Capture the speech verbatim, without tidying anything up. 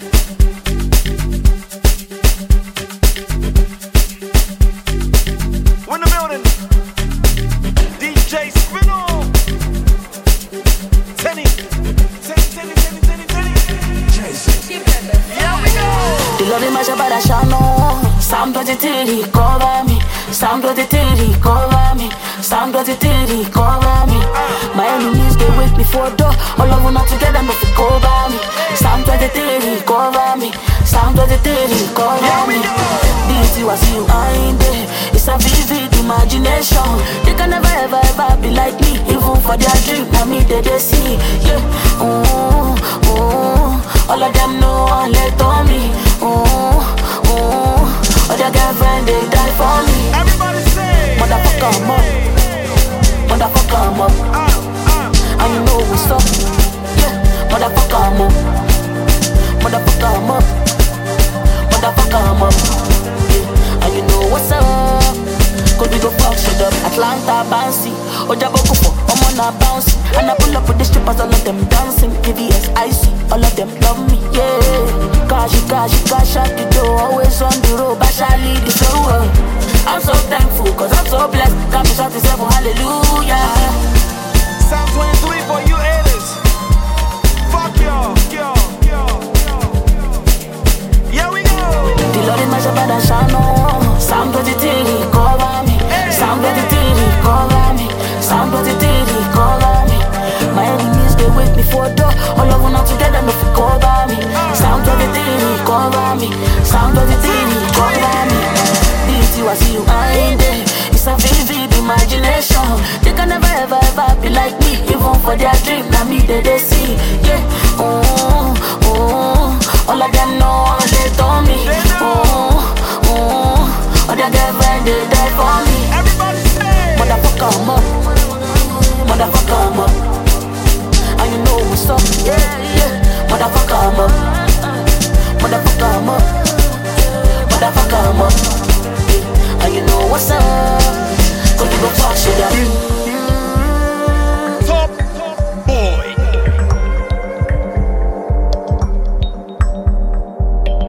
We're in the building. D J Spinall. Tenny. Tenny, Tenny, Tenny, Tenny, Tenny. Here we go. The love in my shabada shano. Psalm twenty-three, cover me. Psalm twenty-three, cover me. Psalm twenty-three, cover me. My enemies, they wait before door. All of them not together, but they cover me. Psalm twenty-three, cover me. Psalm twenty-three, cover me. This you, I see you, I ain't there. It's a vivid imagination. They can never, ever, ever be like me. Even for their dream, I mean, they, they see. Yeah, ooh, ooh. All of them know one let on me. Ooh, ooh. All their girlfriend, they die for me. Everybody say, motherfucker, I'm up. Motherfucker, I'm up. And you know what's up. Yeah, motherfucker, I'm up. Motherfucker, I'm up. Motherfucker, I'm up. Yeah, and you know what's up. Cause we go fuck shit up. Atlanta, bouncy. Ojabo Kufo, I'm on a bouncy. And I pull up with the strippers, all of them dancing. K V S, icy, all of them love me, yeah. Kashi, kashi, kashi, the door. Always on the road, but I lead the flow. I'm so thankful, cause I'm so blessed. Got me shot this level, hallelujah. Psalm twenty-three for you haters. Fuck y'all, y'all, y'all, y'all. Here we go. The Lord in my shabada shano. Psalm twenty-three, cover me. Psalm twenty-three, cover me. Psalm twenty-three, cover me. My enemies, they wait before door. All of them not together, no fi cover me. Psalm twenty-three, cover me. Psalm twenty-three, cover me. This you, I see you, I ain't there. It's a vivid imagination. They can never, ever, ever be like me. Even for their dream, now me, they, they see.